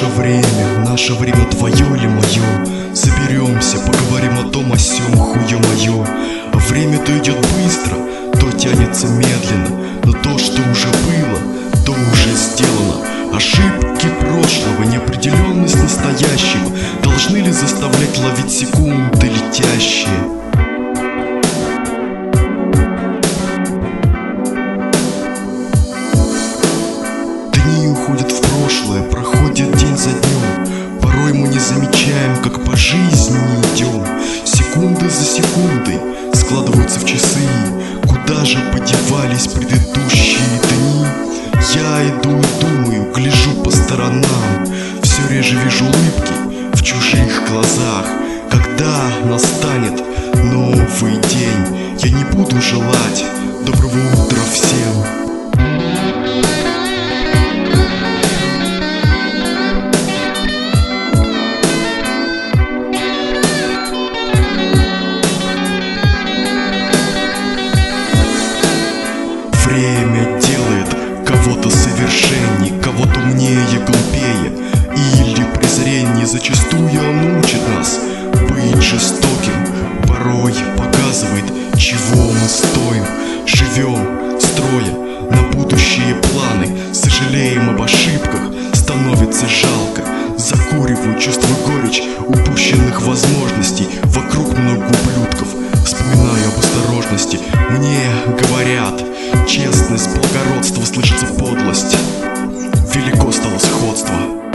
Наше время твое или мое? Соберемся, поговорим о том, о сём, хуе мое. А время-то идет быстро, то тянется медленно, но то, что уже было, то уже сделано. Ошибки прошлого, неопределенность настоящего должны ли заставлять ловить секунды летящие? Дни уходят в прошлое, проходит день за днем. Порой мы не замечаем, как по жизни идем. Секунды за секундой складываются в часы. Куда же подевались предыдущие дни? Я иду и думаю, гляжу по сторонам. Все реже вижу улыбки в чужих глазах. Когда настанет новый день, я не буду желать доброго утра всем. Время делает кого-то совершенней, кого-то умнее, глупее или презреннее. Зачастую он учит нас быть жестоким, порой показывает, чего мы стоим. Живем, строя на будущие планы, сожалеем об ошибках, становится жалко. Закуриваю, чувствую горечь упущенных возможностей. Вокруг много ублюдков, вспоминаю об осторожности. Мне говорят, честность, благородство, слышится подлость. Велико стало сходство.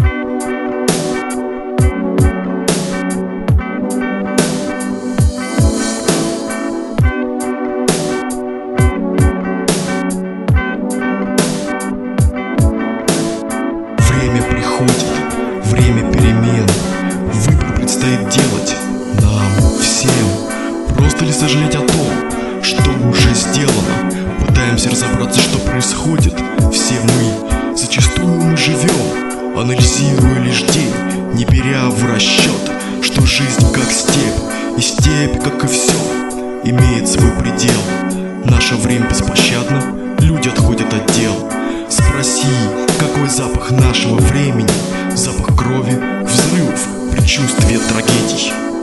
Время приходит, время перемен. Выбор предстоит делать нам всем. Просто ли сожалеть о том, что уже сделано? Пытаемся разобраться, что происходит. Все мы, зачастую мы живем, анализируя лишь день, не беря в расчет, что жизнь как степь, и степь, как и все, имеет свой предел. Наше время беспощадно, люди отходят от дел. Спроси, какой запах нашего времени? Запах крови, взрывов, предчувствие трагедий.